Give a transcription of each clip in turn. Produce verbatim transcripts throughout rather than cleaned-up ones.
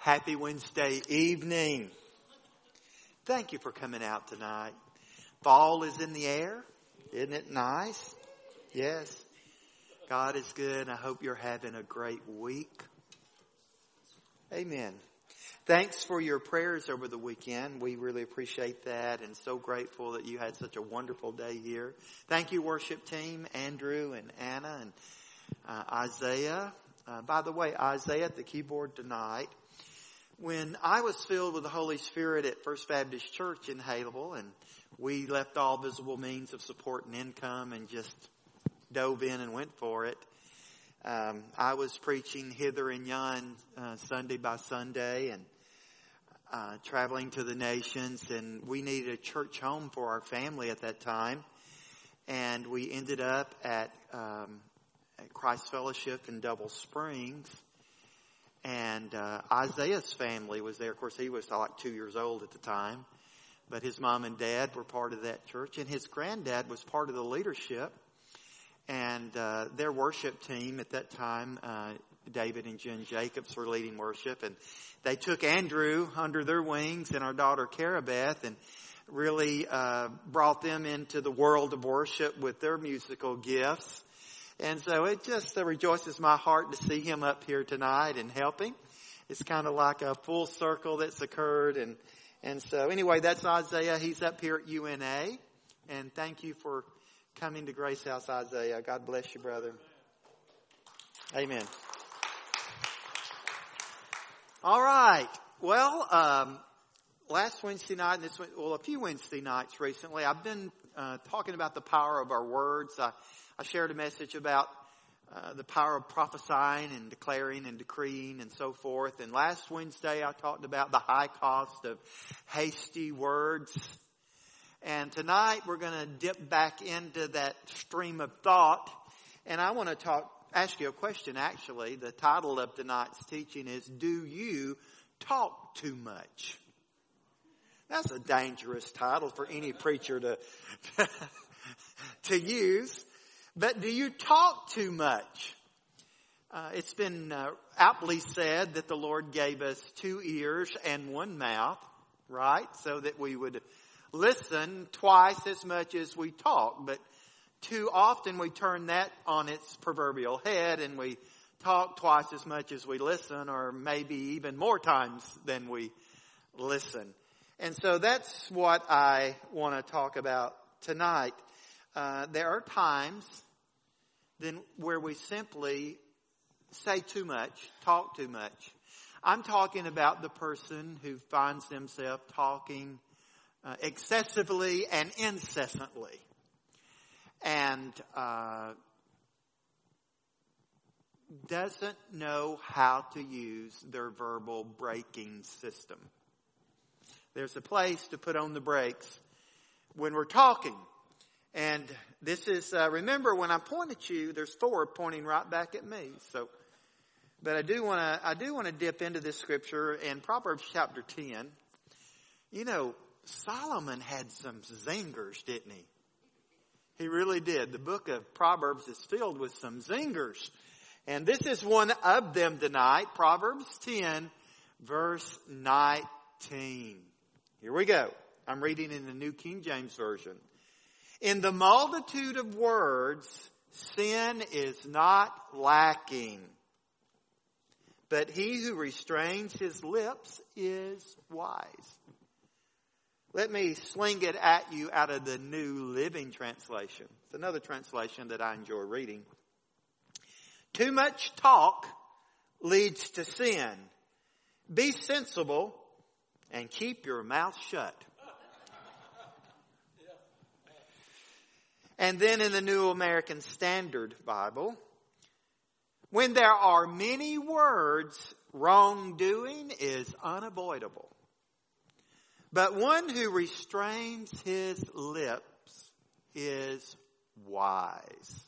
Happy Wednesday evening. Thank you for coming out tonight. Fall is in the air. Isn't it nice? Yes. God is good. I hope you're having a great week. Amen. Thanks for your prayers over the weekend. We really appreciate that and so grateful that you had such a wonderful day here. Thank you, worship team, Andrew and Anna and uh, Isaiah. Uh, by the way, Isaiah at the keyboard tonight. When I was filled with the Holy Spirit at First Baptist Church in Haleville, and we left all visible means of support and income and just dove in and went for it, um, I was preaching hither and yon uh, Sunday by Sunday and uh, traveling to the nations, and we needed a church home for our family at that time, and we ended up at, um, at Christ Fellowship in Double Springs. And uh, Isaiah's family was there. Of course, he was like two years old at the time. But his mom and dad were part of that church. And his granddad was part of the leadership. And uh, their worship team at that time, uh, David and Jen Jacobs were leading worship. And they took Andrew under their wings and our daughter Carabeth and really uh, brought them into the world of worship with their musical gifts. And so it just uh, rejoices my heart to see him up here tonight and helping. It's kind of like a full circle that's occurred. And, and so anyway, that's Isaiah. He's up here at U N A. And thank you for coming to Grace House, Isaiah. God bless you, brother. Amen. All right. Well, um, last Wednesday night, and this well, a few Wednesday nights recently, I've been uh, talking about the power of our words. I, I shared a message about uh, the power of prophesying and declaring and decreeing and so forth. And last Wednesday I talked about the high cost of hasty words. And tonight we're going to dip back into that stream of thought. And I want to talk, ask you a question actually. The title of tonight's teaching is, Do You Talk Too Much? That's a dangerous title for any preacher to, to use. But do you talk too much? Uh, it's been uh, aptly said that the Lord gave us two ears and one mouth, right? So that we would listen twice as much as we talk. But too often we turn that on its proverbial head and we talk twice as much as we listen, or maybe even more times than we listen. And so that's what I want to talk about tonight. Uh, there are times then where we simply say too much, talk too much. I'm talking about the person who finds themselves talking uh, excessively and incessantly. And uh, doesn't know how to use their verbal braking system. There's a place to put on the brakes when we're talking. And this is, uh, remember when I point at you, there's four pointing right back at me. So, but I do want to, I do want to dip into this scripture in Proverbs chapter ten. You know, Solomon had some zingers, didn't he? He really did. The book of Proverbs is filled with some zingers. And this is one of them tonight. Proverbs ten, verse nineteen. Here we go. I'm reading in the New King James Version. In the multitude of words, sin is not lacking. But he who restrains his lips is wise. Let me sling it at you out of the New Living Translation. It's another translation that I enjoy reading. Too much talk leads to sin. Be sensible and keep your mouth shut. And then in the New American Standard Bible, when there are many words, wrongdoing is unavoidable. But one who restrains his lips is wise.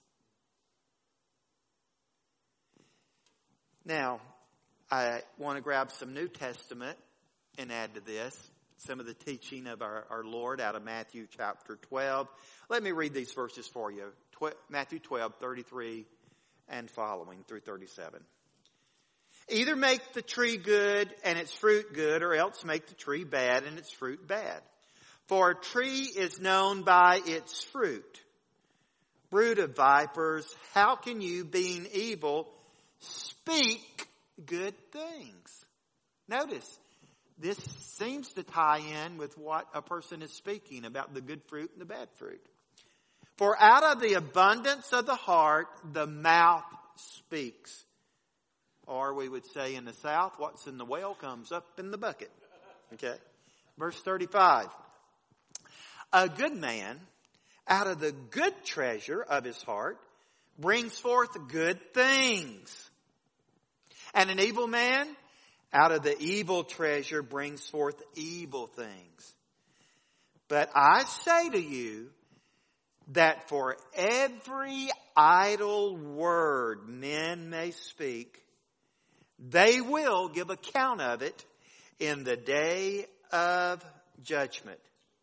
Now, I want to grab some New Testament and add to this some of the teaching of our, our Lord out of Matthew chapter twelve. Let me read these verses for you. Tw- Matthew twelve, thirty-three and following through thirty-seven. Either make the tree good and its fruit good, or else make the tree bad and its fruit bad. For a tree is known by its fruit. Brood of vipers, how can you, being evil, speak good things? Notice, this seems to tie in with what a person is speaking about, the good fruit and the bad fruit. For out of the abundance of the heart, the mouth speaks. Or we would say in the South, what's in the well comes up in the bucket. Okay. Verse thirty-five. A good man, out of the good treasure of his heart, brings forth good things. And an evil man, out of the evil treasure, brings forth evil things. But I say to you that for every idle word men may speak, they will give account of it in the day of judgment.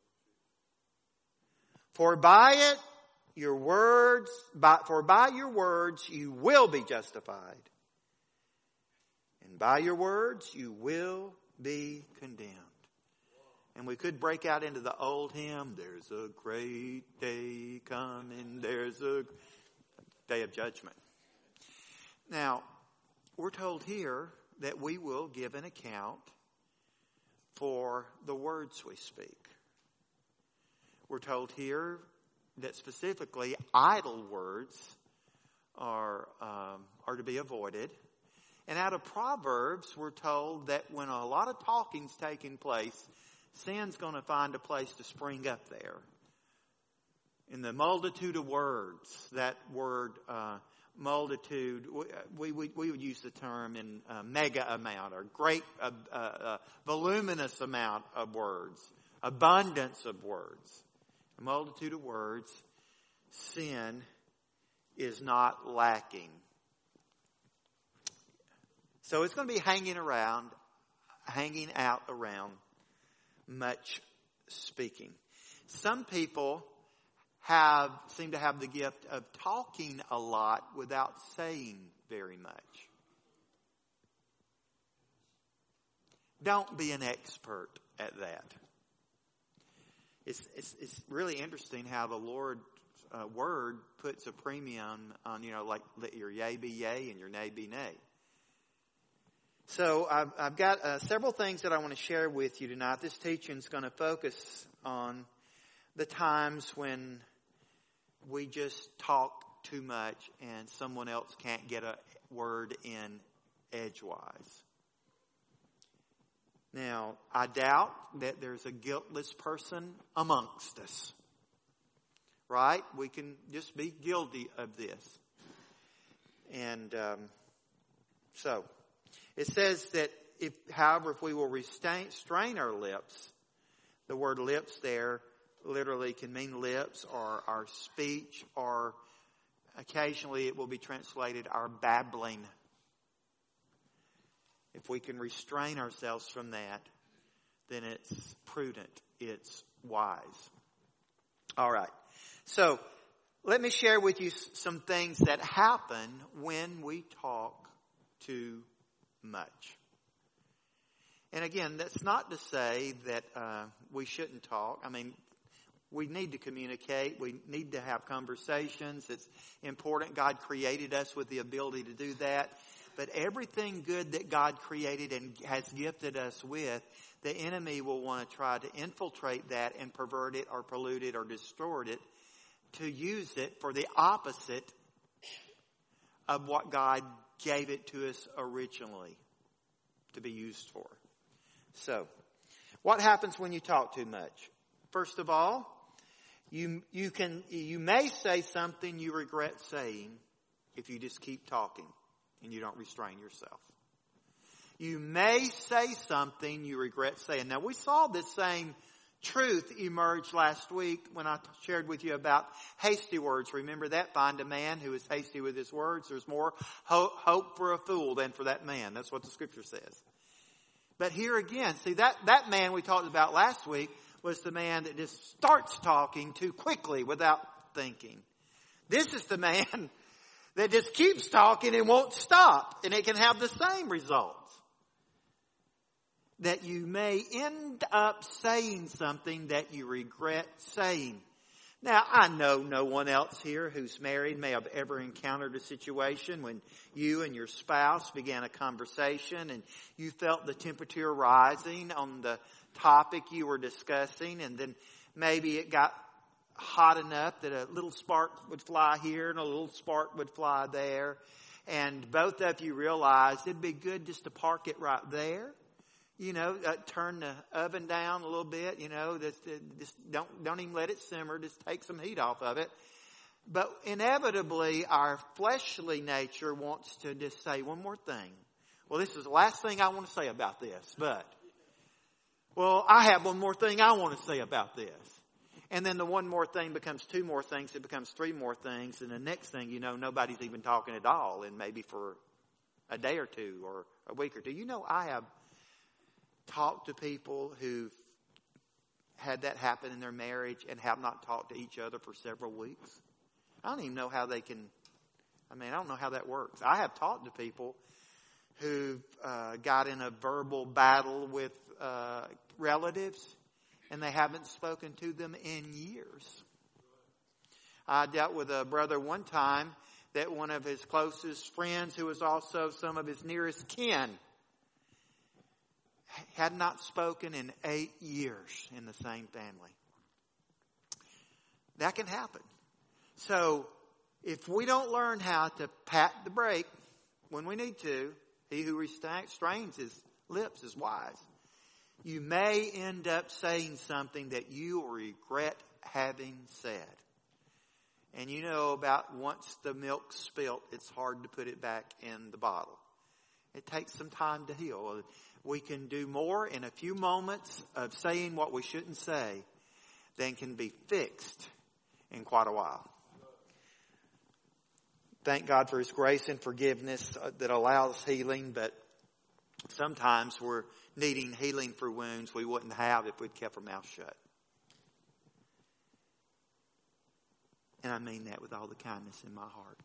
For by it, your words, by, for by your words you will be justified. And by your words you will be condemned. And we could break out into the old hymn, there's a great day coming, there's a day of judgment. Now, we're told here that we will give an account for the words we speak. We're told here that specifically idle words are um, are to be avoided. And out of Proverbs, we're told that when a lot of talking's taking place, sin's going to find a place to spring up there. In the multitude of words, that word uh, multitude, we, we we would use the term in uh, mega amount or great, uh, uh, uh, voluminous amount of words, abundance of words. A multitude of words, sin is not lacking. So it's going to be hanging around, hanging out around much speaking. Some people have seem to have the gift of talking a lot without saying very much. Don't be an expert at that. It's, it's, it's really interesting how the Lord's uh, word puts a premium on, you know, like let your yea be yea and your nay be nay. So I've, I've got uh, several things that I want to share with you tonight. This teaching is going to focus on the times when we just talk too much and someone else can't get a word in edgewise. Now, I doubt that there's a guiltless person amongst us. Right? We can just be guilty of this. And um, so, it says that if, however, if we will restrain, restrain our lips, the word lips there literally can mean lips or our speech, or occasionally it will be translated our babbling. If we can restrain ourselves from that, then it's prudent, it's wise. All right. So, let me share with you some things that happen when we talk too much. And again, that's not to say that uh, we shouldn't talk. I mean, we need to communicate. We need to have conversations. It's important. God created us with the ability to do that. But everything good that God created and has gifted us with, the enemy will want to try to infiltrate that and pervert it or pollute it or distort it to use it for the opposite of what God gave it to us originally to be used for. So, what happens when you talk too much? First of all, you you can you may say something you regret saying if you just keep talking and you don't restrain yourself. You may say something you regret saying. Now, we saw this same truth emerge last week when I shared with you about hasty words. Remember that? Find a man who is hasty with his words. There's more ho- hope for a fool than for that man. That's what the scripture says. But here again, see, that, that man we talked about last week was the man that just starts talking too quickly without thinking. This is the man that just keeps talking and won't stop. And it can have the same results. That you may end up saying something that you regret saying. Now, I know no one else here who's married may have ever encountered a situation when you and your spouse began a conversation and you felt the temperature rising on the topic you were discussing, and then maybe it got hot enough that a little spark would fly here and a little spark would fly there, and both of you realized it'd be good just to park it right there. You know, uh, turn the oven down a little bit, you know, just, uh, just don't, don't even let it simmer. Just take some heat off of it. But inevitably, our fleshly nature wants to just say one more thing. Well, this is the last thing I want to say about this, but, well, I have one more thing I want to say about this. And then the one more thing becomes two more things. It becomes three more things. And the next thing you know, nobody's even talking at all. And maybe for a day or two or a week or two. You know, I have talked to people who've had that happen in their marriage and have not talked to each other for several weeks. I don't even know how they can, I mean, I don't know how that works. I have talked to people who uh, got in a verbal battle with uh, relatives and they haven't spoken to them in years. I dealt with a brother one time that one of his closest friends, who was also some of his nearest kin, had not spoken in eight years in the same family. That can happen. So, if we don't learn how to pat the brake when we need to, he who restrains his lips is wise. You may end up saying something that you will regret having said. And you know about once the milk's spilt, it's hard to put it back in the bottle. It takes some time to heal. We can do more in a few moments of saying what we shouldn't say than can be fixed in quite a while. Thank God for His grace and forgiveness that allows healing, but sometimes we're needing healing for wounds we wouldn't have if we'd kept our mouth shut. And I mean that with all the kindness in my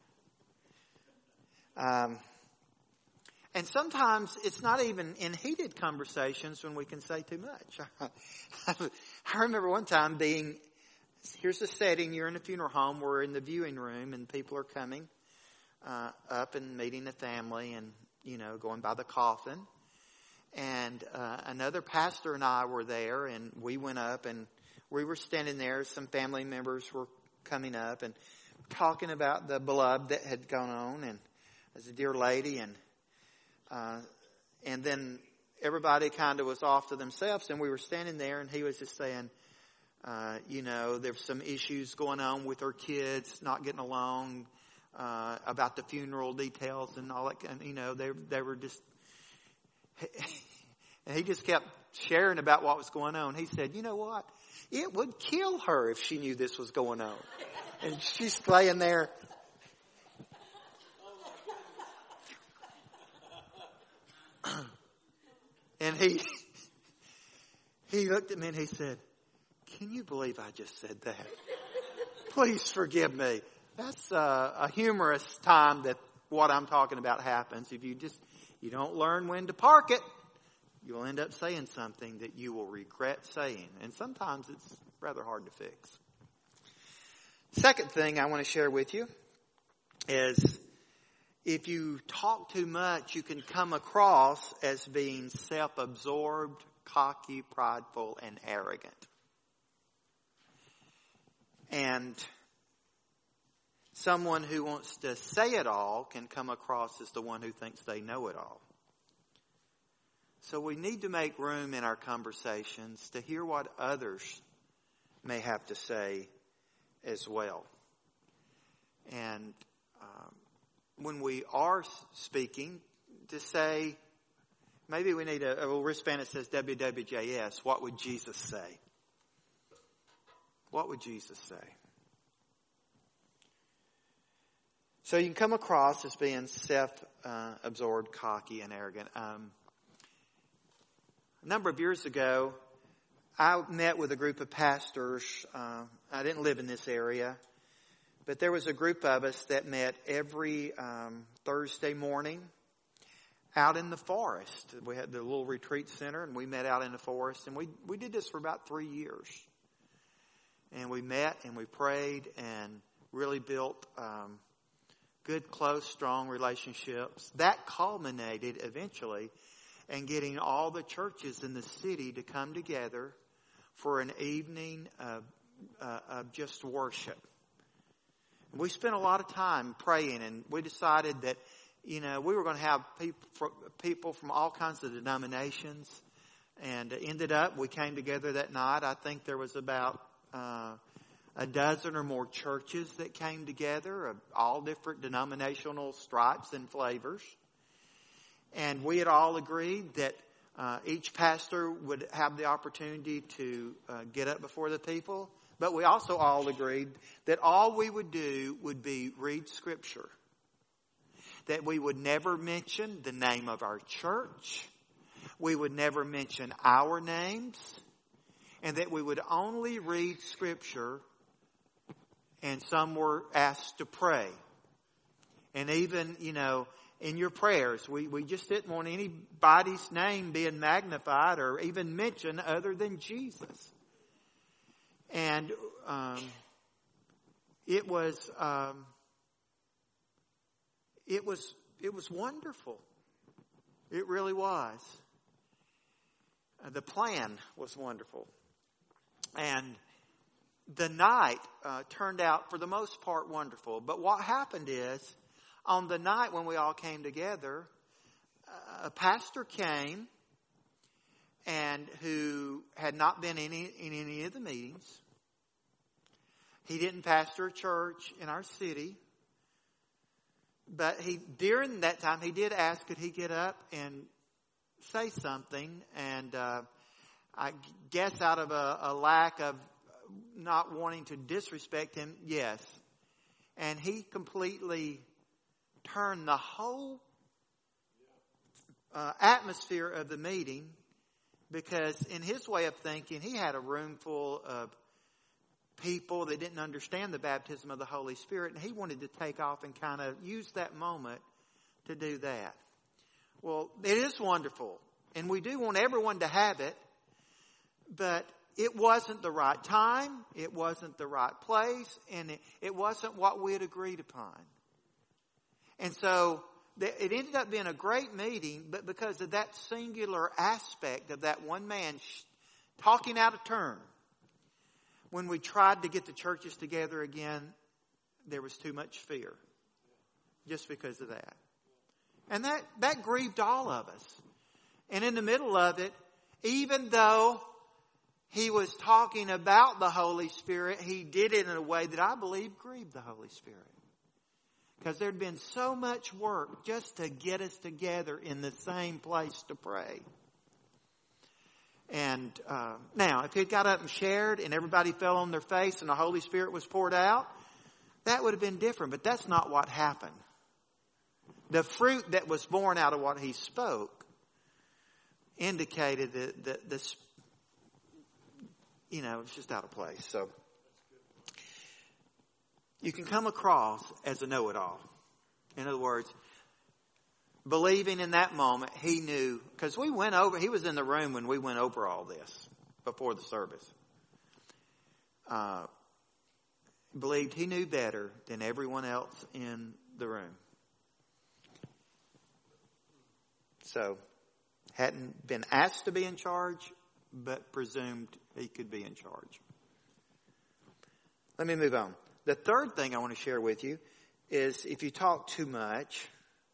heart. Um, and sometimes it's not even in heated conversations when we can say too much. I remember one time being, here's the setting, you're in a funeral home, we're in the viewing room and people are coming uh, up and meeting the family and, you know, going by the coffin. And uh, another pastor and I were there and we went up and we were standing there. Some family members were coming up and talking about the beloved that had gone on, and as a dear lady, and uh, and then everybody kind of was off to themselves, and we were standing there, and he was just saying, uh, you know, there's some issues going on with her kids not getting along, uh, about the funeral details and all that. And you know, they they were just, and he just kept sharing about what was going on. He said, you know what? It would kill her if she knew this was going on. And she's laying there. And he he looked at me and he said, can you believe I just said that? Please forgive me. That's a, a humorous time that what I'm talking about happens. If you just, you don't learn when to park it, you'll end up saying something that you will regret saying. And sometimes it's rather hard to fix. Second thing I want to share with you is if you talk too much, you can come across as being self-absorbed, cocky, prideful, and arrogant. And someone who wants to say it all can come across as the one who thinks they know it all. So we need to make room in our conversations to hear what others may have to say as well. And um, when we are speaking, to say, maybe we need a, a wristband that says W W J S. What would Jesus say? What would Jesus say? So you can come across as being self-absorbed, cocky, and arrogant. Um, A number of years ago, I met with a group of pastors. Uh, I didn't live in this area, But there was a group of us that met every um, Thursday morning out in the forest. We had the little retreat center, and we met out in the forest. And we, we did this for about three years. And we met and we prayed and really built um, good, close, strong relationships. That culminated eventually in getting all the churches in the city to come together for an evening of, uh, of just worship. We spent a lot of time praying, and we decided that, you know, we were going to have people, people from all kinds of denominations. And ended up, we came together that night. I think there was about uh, a dozen or more churches that came together of all different denominational stripes and flavors. And we had all agreed that uh, each pastor would have the opportunity to uh, get up before the people. But we also all agreed that all we would do would be read Scripture. That we would never mention the name of our church. We would never mention our names. And that we would only read Scripture, and some were asked to pray. And even, you know, in your prayers, we, we just didn't want anybody's name being magnified or even mentioned other than Jesus. And um, it was um, it was it was wonderful. It really was. Uh, the plan was wonderful, and the night uh, turned out for the most part wonderful. But what happened is, on the night when we all came together, a pastor came, and who had not been in any, in any of the meetings. He didn't pastor a church in our city. But he, during that time, he did ask, could he get up and say something? And uh, I guess out of a, a lack of not wanting to disrespect him, yes. And he completely turned the whole uh, atmosphere of the meeting, because in his way of thinking, he had a room full of people that didn't understand the baptism of the Holy Spirit, and he wanted to take off and kind of use that moment to do that. Well, it is wonderful, and we do want everyone to have it, but it wasn't the right time, it wasn't the right place, and it, it wasn't what we had agreed upon. And so it ended up being a great meeting, but because of that singular aspect of that one man talking out of turn, when we tried to get the churches together again, there was too much fear. Just because of that. And that, that grieved all of us. And in the middle of it, even though he was talking about the Holy Spirit, he did it in a way that I believe grieved the Holy Spirit. Because there'd been so much work just to get us together in the same place to pray. And uh, now, if he'd got up and shared and everybody fell on their face and the Holy Spirit was poured out, that would have been different. But that's not what happened. The fruit that was born out of what he spoke indicated that, that this, you know, it's just out of place. So you can come across as a know-it-all. In other words, believing in that moment, he knew, because we went over, he was in the room when we went over all this before the service. Uh, believed he knew better than everyone else in the room. So, hadn't been asked to be in charge, but presumed he could be in charge. Let me move on. The third thing I want to share with you is if you talk too much,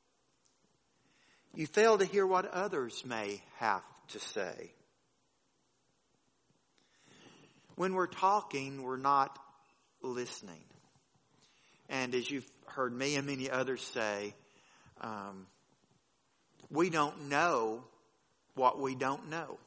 you fail to hear what others may have to say. When we're talking, we're not listening. And as you've heard me and many others say, um, we don't know what we don't know.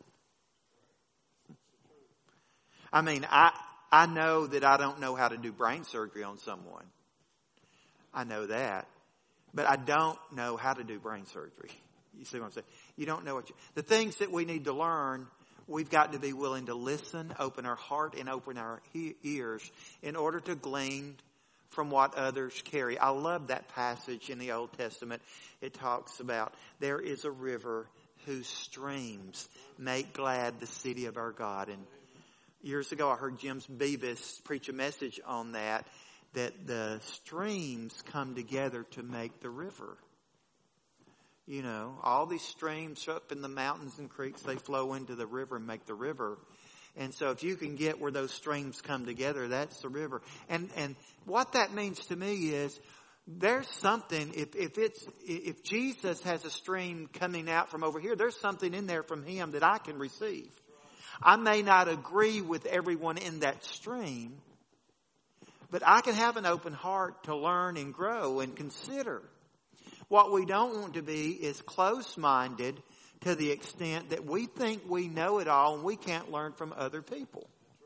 I mean, I I know that I don't know how to do brain surgery on someone. I know that. But I don't know how to do brain surgery. You see what I'm saying? You don't know what you... The things that we need to learn, we've got to be willing to listen, open our heart, and open our he- ears in order to glean from what others carry. I love that passage in the Old Testament. It talks about there is a river whose streams make glad the city of our God. And years ago I heard Jim Beavis preach a message on that, that the streams come together to make the river. You know, all these streams up in the mountains and creeks, they flow into the river and make the river. And so if you can get where those streams come together, that's the river. And and what that means to me is there's something, if, if it's if Jesus has a stream coming out from over here, there's something in there from him that I can receive. I may not agree with everyone in that stream, but I can have an open heart to learn and grow and consider. What we don't want to be is close-minded to the extent that we think we know it all and we can't learn from other people.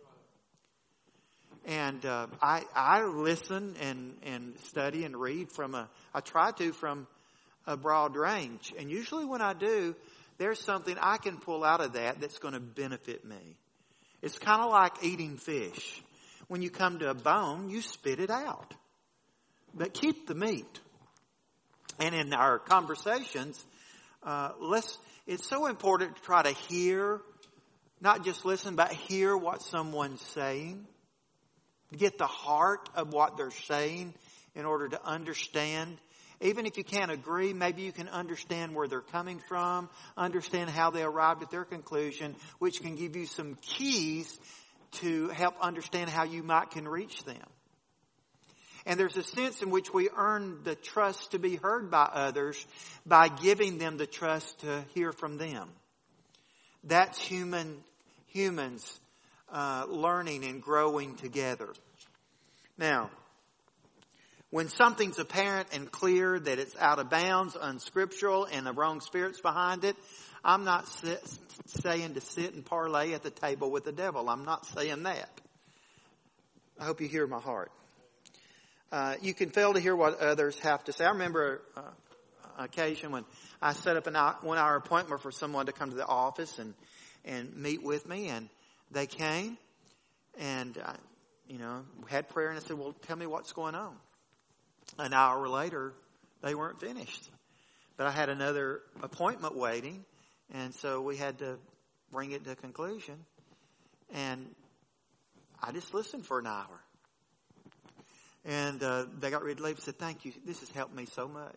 And uh, I I listen and, and study and read from a, I try to from a broad range. And usually when I do, there's something I can pull out of that that's going to benefit me. It's kind of like eating fish. When you come to a bone, you spit it out. But keep the meat. And in our conversations, uh, let's, it's so important to try to hear, not just listen, but hear what someone's saying. Get the heart of what they're saying in order to understand. Even if you can't agree, maybe you can understand where they're coming from, understand how they arrived at their conclusion, which can give you some keys to help understand how you might can reach them. And there's a sense in which we earn the trust to be heard by others by giving them the trust to hear from them. That's human, humans uh, learning and growing together. Now, when something's apparent and clear that it's out of bounds, unscriptural, and the wrong spirit's behind it, I'm not sit, saying to sit and parlay at the table with the devil. I'm not saying that. I hope you hear my heart. Uh, you can fail to hear what others have to say. I remember uh, an occasion when I set up an hour, one hour appointment for someone to come to the office and, and meet with me. And they came and, uh, you know, had prayer. And I said, well, tell me what's going on. An hour later, they weren't finished. But I had another appointment waiting. And so we had to bring it to a conclusion. And I just listened for an hour. And uh, they got ready to leave and said, thank you. This has helped me so much.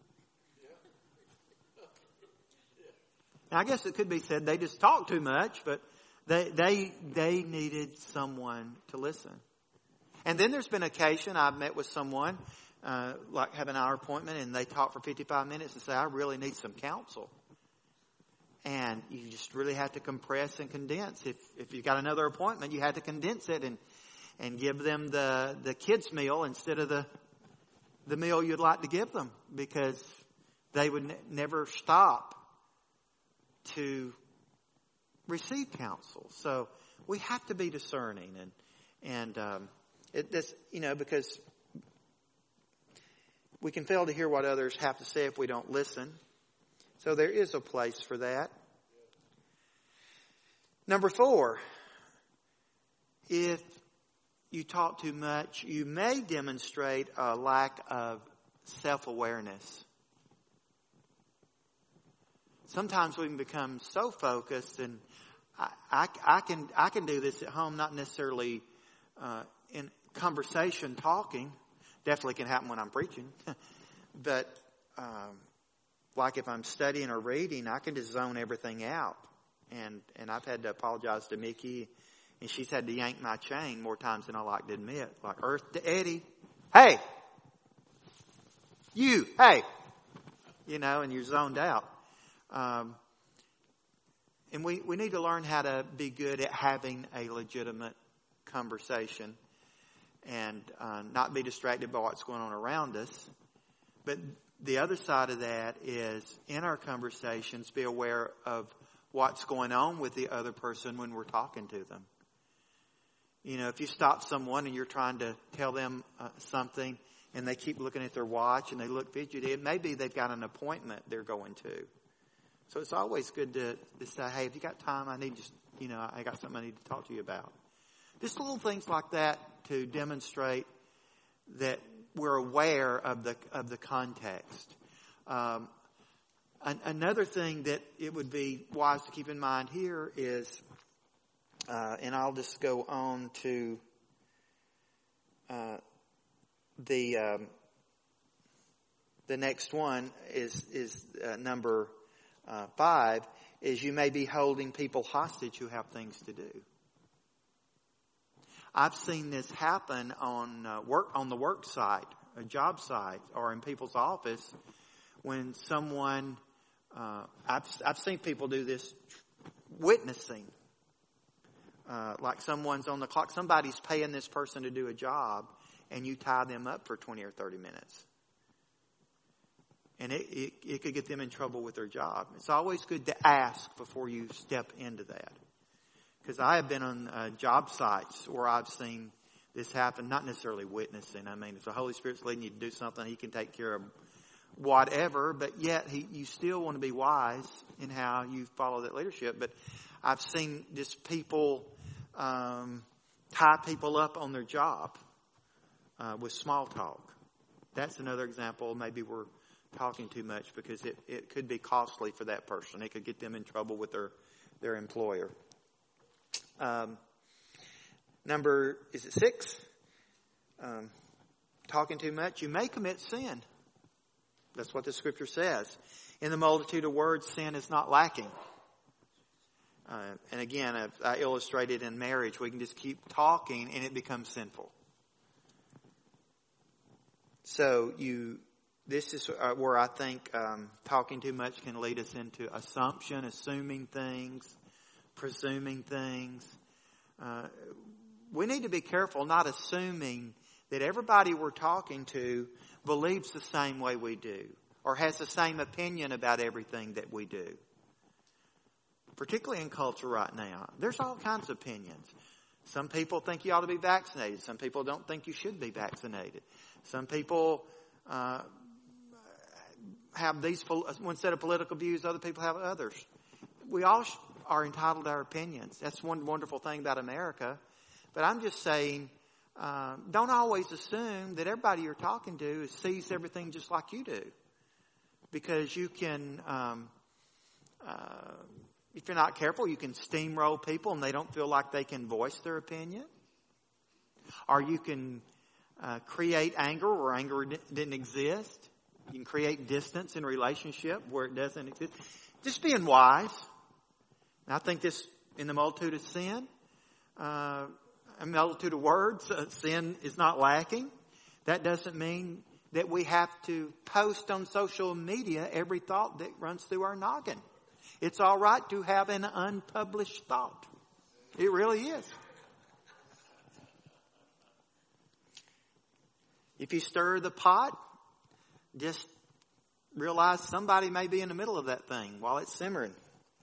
Now, I guess it could be said they just talked too much, but they they they needed someone to listen. And then there's been occasion I've met with someone, uh, like have an hour appointment, and they talk for fifty-five minutes and say, I really need some counsel. And you just really have to compress and condense. If if you've got another appointment, you have to condense it and and give them the, the kids' meal instead of the the meal you'd like to give them, because they would ne- never stop to receive counsel. So we have to be discerning, and and um, it, this you know because we can fail to hear what others have to say if we don't listen. So there is a place for that. Number four, if you talk too much, you may demonstrate a lack of self-awareness. Sometimes we can become so focused, and I, I, I can I can do this at home, not necessarily uh, in conversation, talking. Definitely can happen when I'm preaching. But um, like if I'm studying or reading, I can just zone everything out. And and I've had to apologize to Mickey, and she's had to yank my chain more times than I like to admit. Like, Earth to Eddie. Hey! You! Hey! You know, and you're zoned out. Um, and we, we need to learn how to be good at having a legitimate conversation and uh, not be distracted by what's going on around us. But the other side of that is, in our conversations, be aware of what's going on with the other person when we're talking to them. You know, if you stop someone and you're trying to tell them uh, something and they keep looking at their watch and they look fidgety, it may be they've got an appointment they're going to. So it's always good to, to say, hey, have you got time? I need just, you know, I got something I need to talk to you about. Just little things like that to demonstrate that we're aware of the of the context. Um, an, another thing that it would be wise to keep in mind here is, uh, and I'll just go on to uh, the um, the next one is is uh, number uh, five. Is you may be holding people hostage who have things to do. I've seen this happen on uh, work on the work site, a job site, or in people's office when someone. Uh, I've I've seen people do this witnessing, uh, like someone's on the clock. Somebody's paying this person to do a job, and you tie them up for twenty or thirty minutes. And it, it, it could get them in trouble with their job. It's always good to ask before you step into that. Because I have been on uh, job sites where I've seen this happen, not necessarily witnessing. I mean, if the Holy Spirit's leading you to do something, He can take care of whatever. But yet, he, you still want to be wise in how you follow that leadership. But I've seen just people um, tie people up on their job uh, with small talk. That's another example. Maybe we're talking too much because it, it could be costly for that person. It could get them in trouble with their, their employer. Um, number, is it six? Um, talking too much. You may commit sin. That's what the scripture says. In the multitude of words, sin is not lacking. Uh, and again, I've, I illustrated in marriage, we can just keep talking and it becomes sinful. So you... This is where I think um, talking too much can lead us into assumption, assuming things, presuming things. Uh, we need to be careful not assuming that everybody we're talking to believes the same way we do or has the same opinion about everything that we do. Particularly in culture right now. There's all kinds of opinions. Some people think you ought to be vaccinated. Some people don't think you should be vaccinated. Some people... Uh, have these one set of political views, other people have others. We all are entitled to our opinions. That's one wonderful thing about America. But I'm just saying, uh, don't always assume that everybody you're talking to sees everything just like you do. Because you can, um, uh, if you're not careful, you can steamroll people and they don't feel like they can voice their opinion. Or you can uh, create anger where anger didn't exist. You can create distance in relationship where it doesn't exist. Just being wise. And I think this, in the multitude of sin, uh, a multitude of words, uh, sin is not lacking. That doesn't mean that we have to post on social media every thought that runs through our noggin. It's all right to have an unpublished thought. It really is. If you stir the pot, just realize somebody may be in the middle of that thing while it's simmering.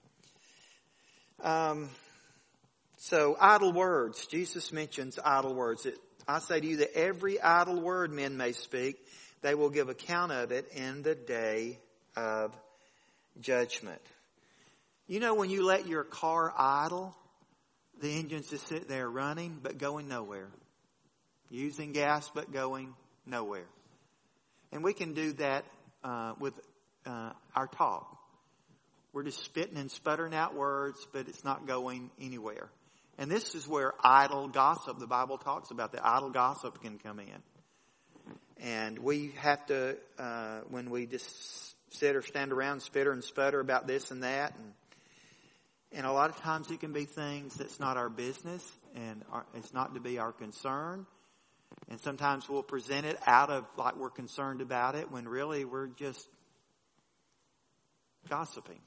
Um, so idle words. Jesus mentions idle words. It, I say to you that every idle word men may speak, they will give account of it in the day of judgment. You know, when you let your car idle, the engines just sit there running but going nowhere. Using gas but going nowhere. And we can do that uh, with uh, our talk. We're just spitting and sputtering out words, but it's not going anywhere. And this is where idle gossip, the Bible talks about that idle gossip can come in. And we have to, uh, when we just sit or stand around, spitter and sputter about this and that. And, and a lot of times it can be things that's not our business and our, it's not to be our concern. And sometimes we'll present it out of like we're concerned about it when really we're just gossiping.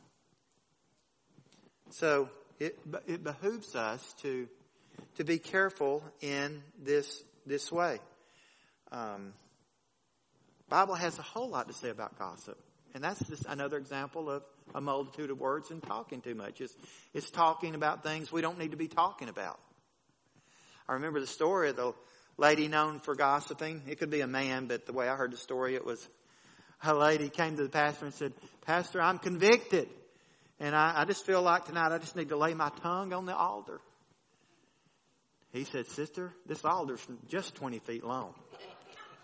So it it behooves us to to be careful in this this way. Um, Bible has a whole lot to say about gossip, and that's just another example of a multitude of words and talking too much. It's it's talking about things we don't need to be talking about. I remember the story of the lady known for gossiping. It could be a man, but the way I heard the story, it was a lady came to the pastor and said, "Pastor, I'm convicted. And I, I just feel like tonight I just need to lay my tongue on the altar." He said, "Sister, this altar's just twenty feet long."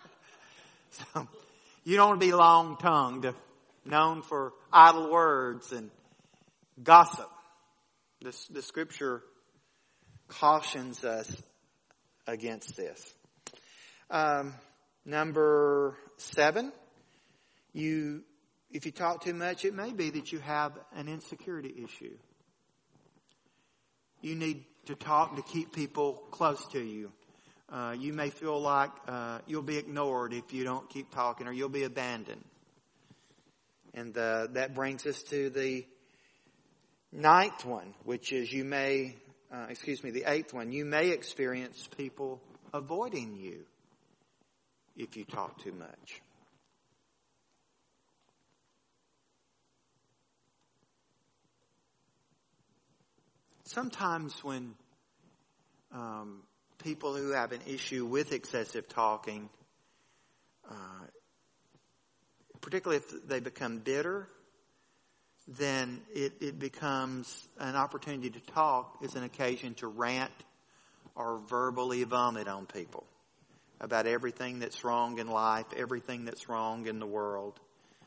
So you don't want to be long-tongued, known for idle words and gossip. The, the scripture cautions us against this. Um, number seven, you, if you talk too much, it may be that you have an insecurity issue. You need to talk to keep people close to you. Uh, you may feel like uh, you'll be ignored if you don't keep talking, or you'll be abandoned. And uh, that brings us to the ninth one, which is you may, uh, excuse me, the eighth one. You may experience people avoiding you if you talk too much. Sometimes when um, people who have an issue with excessive talking, uh, particularly if they become bitter, then it, it becomes an opportunity to talk as an occasion to rant or verbally vomit on people about everything that's wrong in life, everything that's wrong in the world.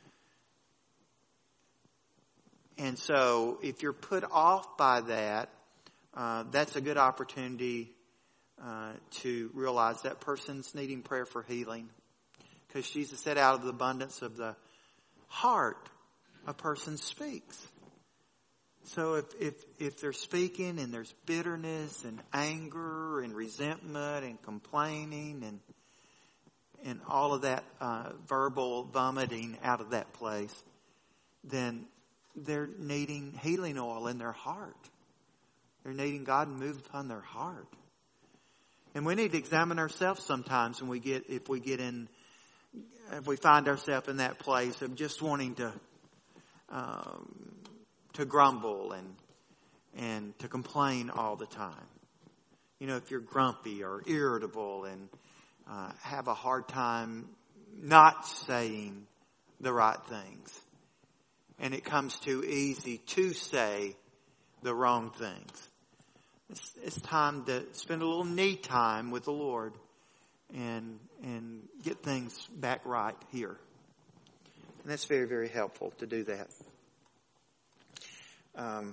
And so if you're put off by that, uh, that's a good opportunity uh, to realize that person's needing prayer for healing. Because Jesus said, out of the abundance of the heart, a person speaks. So if, if, if they're speaking and there's bitterness and anger and resentment and complaining and, and all of that uh, verbal vomiting out of that place, then they're needing healing oil in their heart. They're needing God to move upon their heart. And we need to examine ourselves sometimes when we get, if we get in, if we find ourselves in that place of just wanting to, um, to grumble and, and to complain all the time. You know, if you're grumpy or irritable and uh, have a hard time not saying the right things. And it comes too easy to say the wrong things. It's, it's time to spend a little need time with the Lord and and get things back right here. And that's very, very helpful to do that. Um,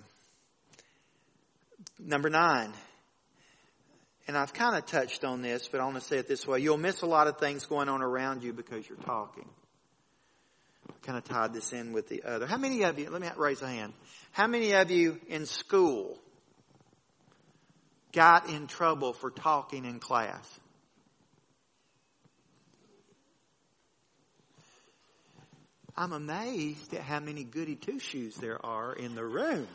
number nine. And I've kind of touched on this, but I want to say it this way. You'll miss a lot of things going on around you because you're talking. Kind of tied this in with the other. How many of you, let me raise a hand. How many of you in school got in trouble for talking in class? I'm amazed at how many goody two-shoes there are in the room.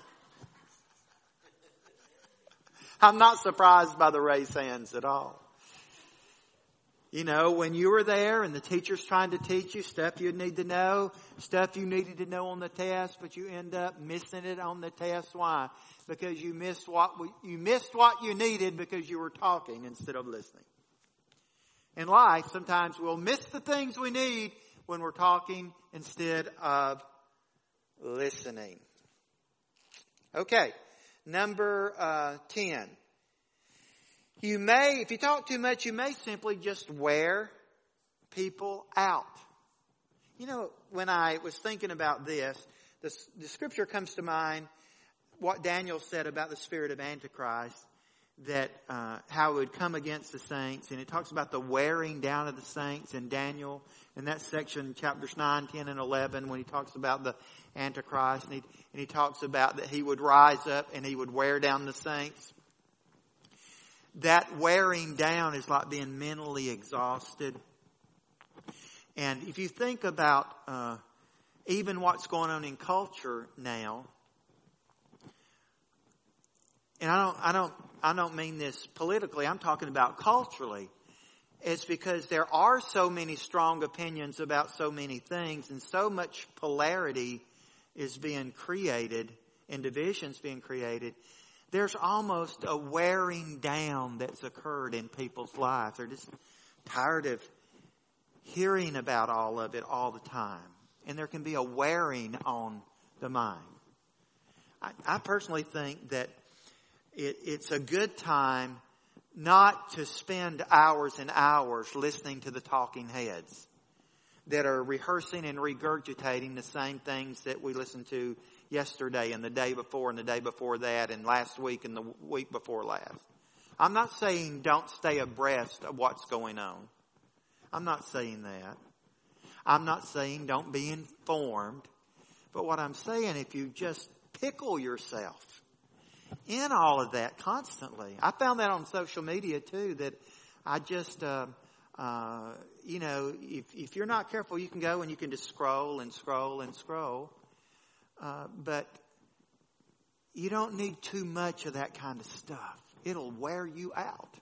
I'm not surprised by the raised hands at all. You know, when you were there and the teacher's trying to teach you stuff you need to know, stuff you needed to know on the test, but you end up missing it on the test. Why? Because you missed what you missed what you needed because you were talking instead of listening. In life, sometimes we'll miss the things we need when we're talking instead of listening. Okay, number uh, ten. You may, if you talk too much, you may simply just wear people out. You know, when I was thinking about this, the, the scripture comes to mind what Daniel said about the spirit of Antichrist, that uh, how it would come against the saints. And it talks about the wearing down of the saints in Daniel. In that section, chapters nine, ten, and eleven, when he talks about the Antichrist. And he, and he talks about that he would rise up and he would wear down the saints. That wearing down is like being mentally exhausted. And if you think about uh, even what's going on in culture now, and I don't, I don't, I don't mean this politically. I'm talking about culturally. It's because there are so many strong opinions about so many things, and so much polarity is being created and divisions being created. There's almost a wearing down that's occurred in people's lives. They're just tired of hearing about all of it all the time. And there can be a wearing on the mind. I, I personally think that it, it's a good time not to spend hours and hours listening to the talking heads. that are rehearsing and regurgitating the same things that we listened to yesterday and the day before and the day before that and last week and the week before last. I'm not saying don't stay abreast of what's going on. I'm not saying that. I'm not saying don't be informed. But what I'm saying, if you just pickle yourself in all of that constantly. I found that on social media too, that I just, uh, uh, you know, if, if you're not careful, you can go and you can just scroll and scroll and scroll. Uh, but you don't need too much of that kind of stuff. It'll wear you out.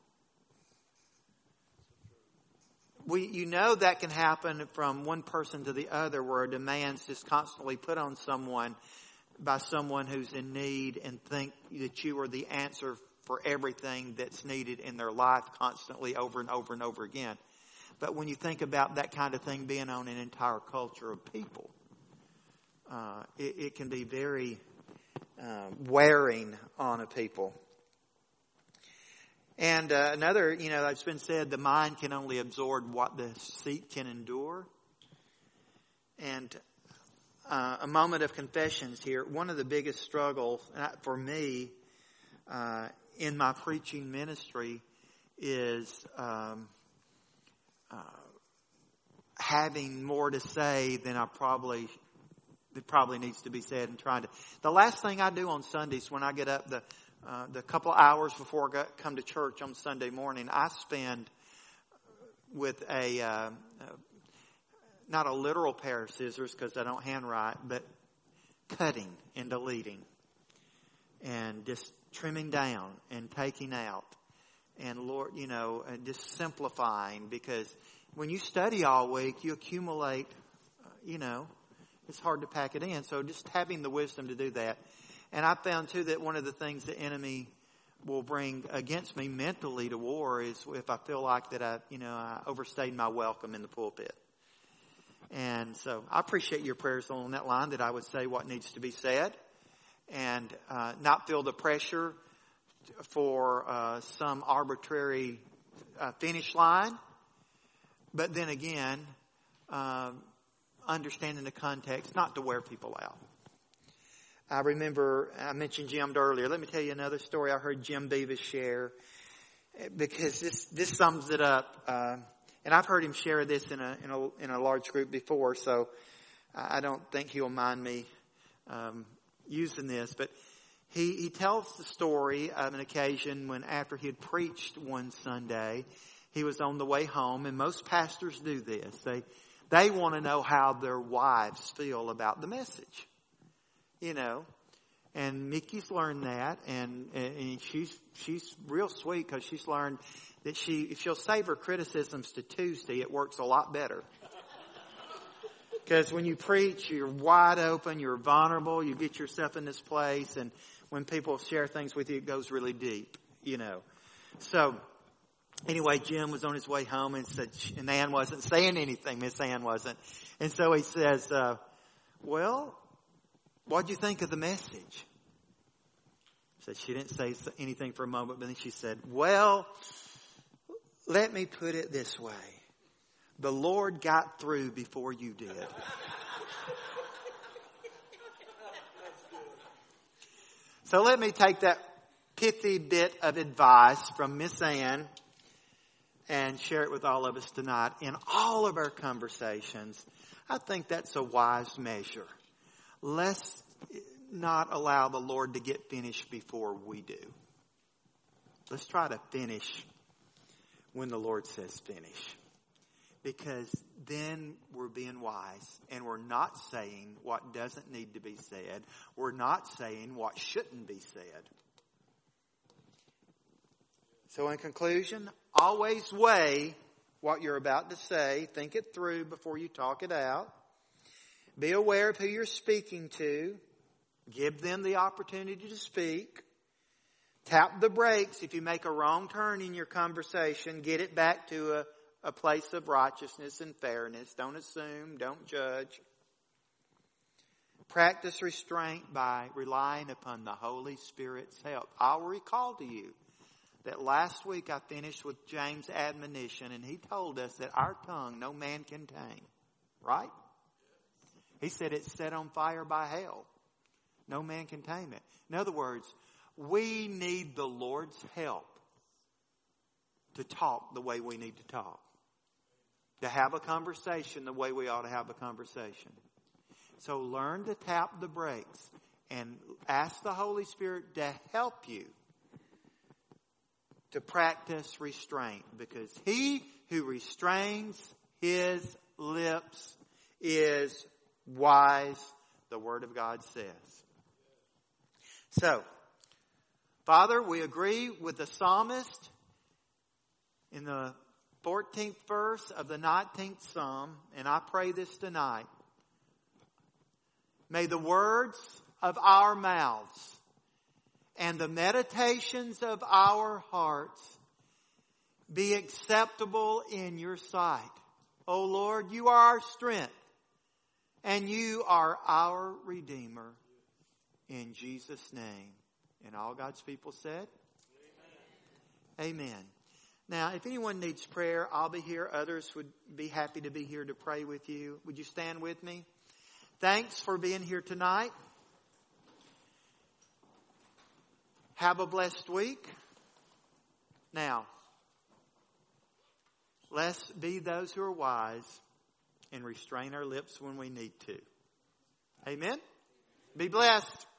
We, you know that can happen from one person to the other, where a demand's just constantly put on someone by someone who's in need and think that you are the answer for everything that's needed in their life constantly over and over and over again. But when you think about that kind of thing being on an entire culture of people, uh, it, it can be very uh, wearing on a people. And uh, another, you know, it's been said, the mind can only absorb what the seat can endure. And uh, a moment of confessions here. One of the biggest struggles for me uh, in my preaching ministry is um, uh, having more to say than I probably that probably needs to be said, and trying to. The last thing I do on Sundays when I get up, the Uh, the couple hours before I come to church on Sunday morning, I spend with a, uh, uh, not a literal pair of scissors because I don't handwrite, but cutting and deleting and just trimming down and taking out. And Lord, you know, and just simplifying, because when you study all week, you accumulate, uh, you know, it's hard to pack it in. So just having the wisdom to do that. And I found too that one of the things the enemy will bring against me mentally to war is if I feel like that I, you know, I overstayed my welcome in the pulpit. And so I appreciate your prayers along that line, that I would say what needs to be said and uh, not feel the pressure for uh, some arbitrary uh, finish line. But then again, uh, understanding the context, not to wear people out. I remember, I mentioned Jim earlier. Let me tell you another story I heard Jim Beavis share, because this, this sums it up. Uh, and I've heard him share this in a, in a, in a large group before, so I don't think he'll mind me, um, using this. But he, he tells the story of an occasion when, after he had preached one Sunday, he was on the way home, and most pastors do this. They, they want to know how their wives feel about the message. You know, and Mickey's learned that, and, and she's, she's real sweet, because she's learned that she, if she'll save her criticisms to Tuesday, it works a lot better. Because when you preach, you're wide open, you're vulnerable, you get yourself in this place, and when people share things with you, it goes really deep, you know. So, anyway, Jim was on his way home and said, and Ann wasn't saying anything, Miss Ann wasn't. And so he says, uh, well, what'd you think of the message? Said she didn't say anything for a moment, but then she said, well, let me put it this way. The Lord got through before you did. So let me take that pithy bit of advice from Miss Ann and share it with all of us tonight. In all of our conversations, I think that's a wise measure. Let's not allow the Lord to get finished before we do. Let's try to finish when the Lord says finish. Because then we're being wise, and we're not saying what doesn't need to be said. We're not saying what shouldn't be said. So in conclusion, always weigh what you're about to say. Think it through before you talk it out. Be aware of who you're speaking to. Give them the opportunity to speak. Tap the brakes if you make a wrong turn in your conversation. Get it back to a, a place of righteousness and fairness. Don't assume. Don't judge. Practice restraint by relying upon the Holy Spirit's help. I'll recall to you that last week I finished with James' admonition, and he told us that our tongue no man can tame. Right? He said it's set on fire by hell. No man can tame it. In other words, we need the Lord's help to talk the way we need to talk. To have a conversation the way we ought to have a conversation. So learn to tap the brakes and ask the Holy Spirit to help you to practice restraint. Because he who restrains his lips is wise, the Word of God says. So, Father, we agree with the psalmist in the fourteenth verse of the nineteenth Psalm, and I pray this tonight. May the words of our mouths and the meditations of our hearts be acceptable in your sight. O Lord, you are our strength and you are our Redeemer. In Jesus' name. And all God's people said? Amen. Amen. Now, if anyone needs prayer, I'll be here. Others would be happy to be here to pray with you. Would you stand with me? Thanks for being here tonight. Have a blessed week. Now, let's be those who are wise and restrain our lips when we need to. Amen? Be blessed.